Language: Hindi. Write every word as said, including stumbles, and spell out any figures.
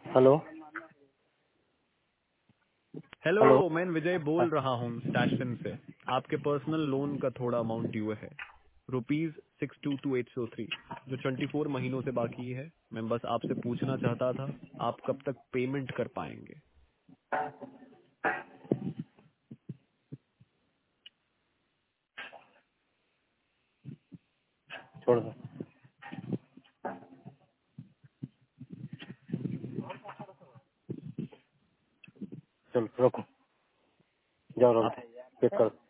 हेलो। हेलो। हेलो, मैं विजय हाँ, बोल रहा हूँ स्टैशफिन से। आपके पर्सनल लोन का थोड़ा अमाउंट ड्यू है, rupees six two two eight सो थ्री, जो ट्वेंटी फोर महीनों से बाकी है। मैं बस आपसे पूछना चाहता था, आप कब तक पेमेंट कर पाएंगे? छोड़ दो। चलो रोको, जाओ रोको, आप चेक करो।